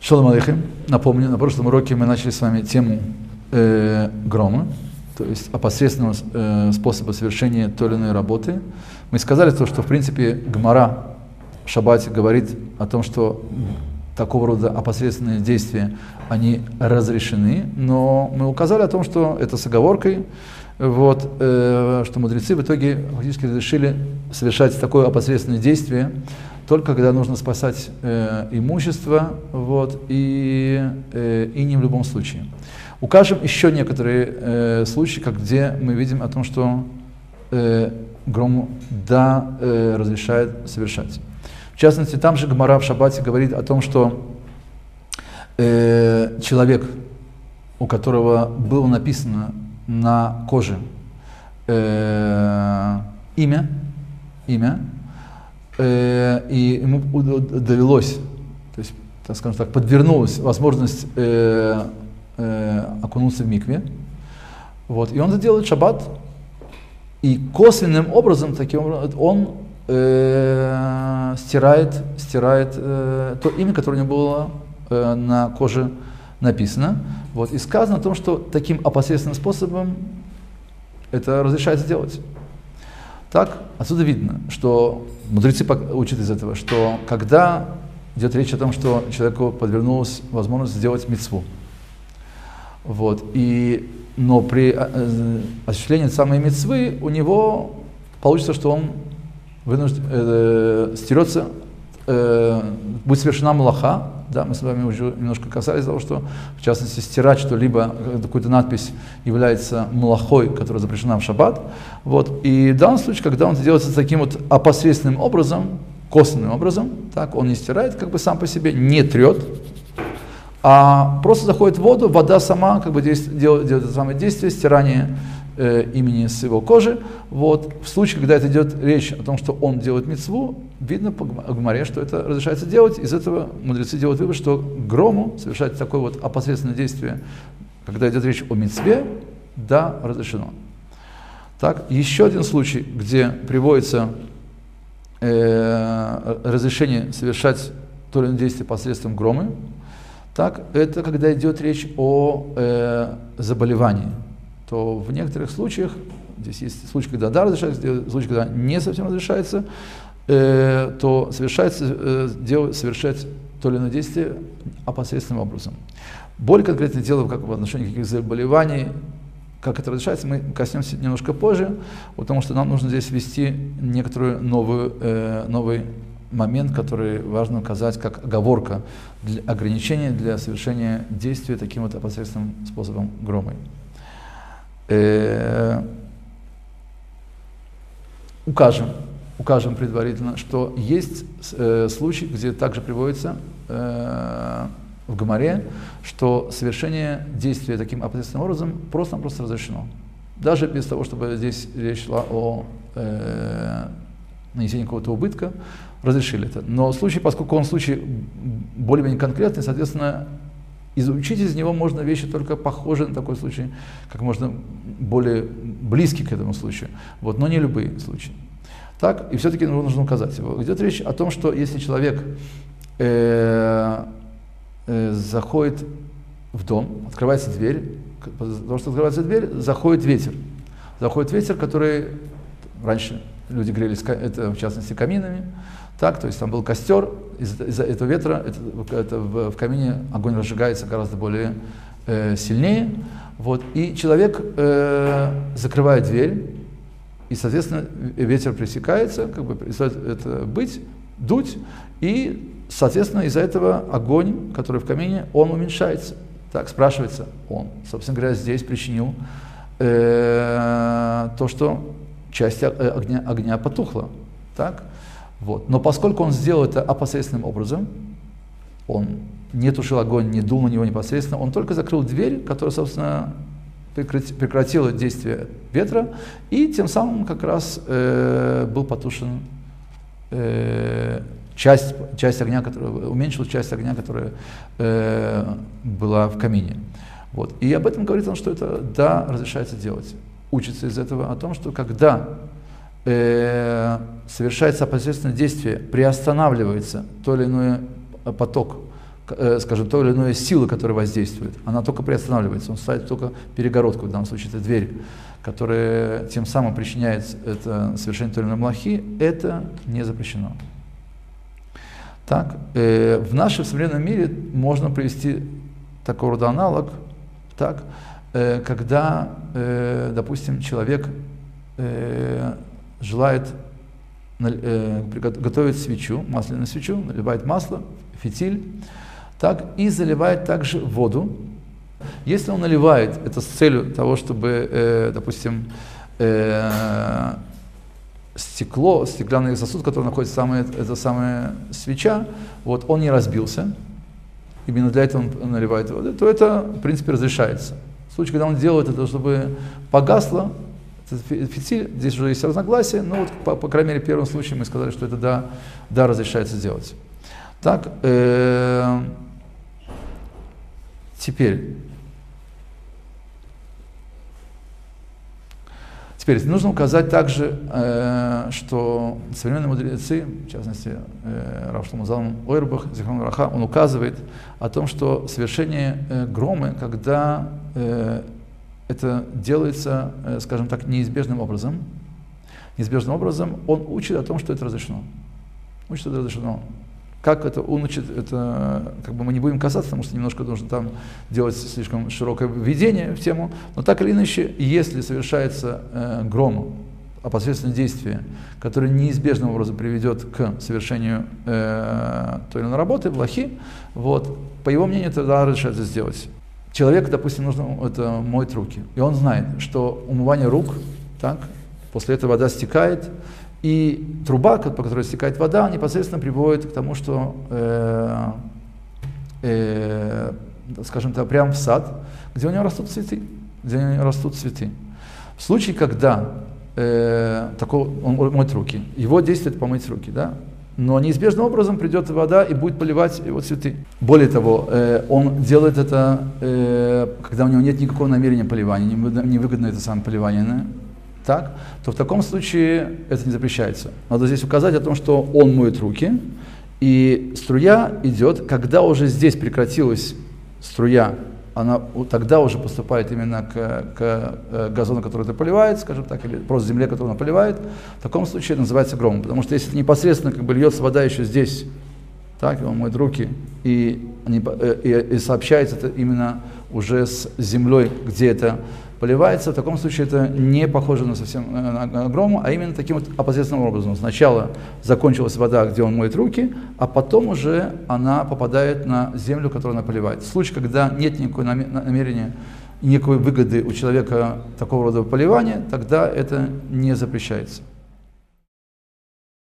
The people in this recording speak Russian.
Шалом алейхим. Напомню, на прошлом уроке мы начали с вами тему грома, то есть опосредственного способа совершения той или иной работы. Мы сказали то, что в принципе Гемара в Шаббате говорит о том, что такого рода опосредственные действия, они разрешены, но мы указали о том, что это с оговоркой, что мудрецы в итоге фактически разрешили совершать такое опосредственное действие только когда нужно спасать имущество, и не в любом случае. Укажем еще некоторые случаи, где мы видим о том, что грому разрешает совершать. В частности, там же Гемара в Шаббате говорит о том, что человек, у которого было написано на коже имя, и ему довелось, то есть, так скажем так, подвернулась возможность окунуться в микве, и он это делает в шаббат, и косвенным образом, таким образом, он стирает то имя, которое у него было на коже написано. И сказано о том, что таким опосредственным способом это разрешается делать. Так, отсюда видно, что мудрецы учат из этого, что когда идет речь о том, что человеку подвернулась возможность сделать мицву, но при осуществлении самой мицвы у него получится, что он стерется, будет совершена малаха. Да, мы с вами уже немножко касались того, что, в частности, стирать что-либо, какую-то надпись является малахой, которая запрещена в шаббат. И в данном случае, когда он это делается таким опосредственным образом, косвенным образом, так, он не стирает сам по себе, не трет, а просто заходит в воду, вода сама делает это самое действие, стирание имени с его кожи. В случае, когда это идет речь о том, что он делает мицву, видно по Гемаре, что это разрешается делать. Из этого мудрецы делают вывод, что грому совершать такое опосредственное действие, когда идет речь о мицве, да, разрешено. Так, еще один случай, где приводится разрешение совершать то или иное действие посредством громы, так, это когда идет речь о заболевании. То в некоторых случаях, здесь есть случаи, когда да, разрешается, случаи, когда не совсем разрешается, то совершать то или иное действие опосредственным образом. Более конкретное дело, как в отношении каких заболеваний, как это разрешается, мы коснемся немножко позже, потому что нам нужно здесь ввести некоторую новый момент, который важно указать как оговорка, для ограничения для совершения действия таким опосредственным способом громой. Укажем предварительно, что есть случай, где также приводится в Гемаре, что совершение действия таким опосредственным образом просто-напросто разрешено. Даже без того, чтобы здесь речь шла о нанесении какого-то убытка, разрешили это. Но случай, поскольку он случай более-менее конкретный, соответственно, изучить из него можно вещи только похожие на такой случай, как можно более близкий к этому случаю, но не любые случаи. Так, и все-таки нужно указать его. Идет речь о том, что если человек заходит в дом, открывается дверь, потому что открывается дверь, заходит ветер. Заходит ветер, который раньше люди грелись, это, в частности, каминами. Так, то есть там был костер, из-за этого ветра в камине огонь разжигается гораздо более сильнее. И человек закрывает дверь, и, соответственно, ветер пресекается, перестает это дуть, и, соответственно, из-за этого огонь, который в камине, он уменьшается. Так, спрашивается, он, собственно говоря, здесь причинил то, что часть огня потухла. Так? Но поскольку он сделал это опосредственным образом, он не тушил огонь, не дул на него непосредственно, он только закрыл дверь, которая, собственно, прекратила действие ветра, и тем самым как раз был потушен часть огня, уменьшил часть огня, которая была в камине. И об этом говорит он, что это да, разрешается делать. Учится из этого о том, что когда совершается опосредственное действие, приостанавливается то или иной поток скажем, той или иной силы, которая воздействует, она только приостанавливается, он ставит только перегородку, в данном случае это дверь, которая тем самым причиняет это совершение той или иной млахи, это не запрещено. Так, в нашем современном мире можно привести такого рода аналог, так, когда, допустим, человек желает готовить свечу, масляную свечу, наливает масло, фитиль, так, и заливает также воду. Если он наливает это с целью того, чтобы, допустим, стеклянный сосуд, который находится эта самая свеча, вот, он не разбился, именно для этого он наливает воду, то это, в принципе, разрешается. В случае, когда он делает это, чтобы погасло, фитиль, здесь уже есть разногласия, но вот, по крайней мере, в первом случае мы сказали, что это да, разрешается делать. Так, теперь нужно указать также, что современные мудрецы, в частности, Рав Шломо Залман Ойрбах, Зихрон Браха, он указывает о том, что совершение громы, когда это делается, скажем так, неизбежным образом, он учит о том, что это разрешено. Учит, это разрешено. Как это он учит, это как бы мы не будем касаться, потому что немножко нужно там делать слишком широкое введение в тему, но так или иначе, если совершается гром, опосредственное действие, которое неизбежным образом приведет к совершению той или иной работы, млахи, вот, по его мнению, тогда разрешается сделать. Человеку, допустим, нужно моет руки, и он знает, что умывание рук, так, после этого вода стекает, и труба, по которой стекает вода, непосредственно приводит к тому, что, скажем так, прямо в сад, где у него растут цветы. В случае, когда он моет руки, его действие это помыть руки, да? Но неизбежным образом придет вода и будет поливать его цветы. Более того, он делает это, когда у него нет никакого намерения поливания, невыгодно это самое поливание, так, то в таком случае это не запрещается. Надо здесь указать о том, что он моет руки, и струя идет, когда уже здесь прекратилась струя, она тогда уже поступает именно к газону, который это поливает, скажем так, или просто земле, которую она поливает. В таком случае это называется громом, потому что если непосредственно как бы льется вода еще здесь, так, и он моет руки, и сообщается это именно уже с землей, где это поливается, в таком случае это не похоже на совсем на грому, а именно таким вот опосредственным образом. Сначала закончилась вода, где он моет руки, а потом уже она попадает на землю, которую она поливает. В случае, когда нет никакого намерения, никакой выгоды у человека такого рода поливания, тогда это не запрещается.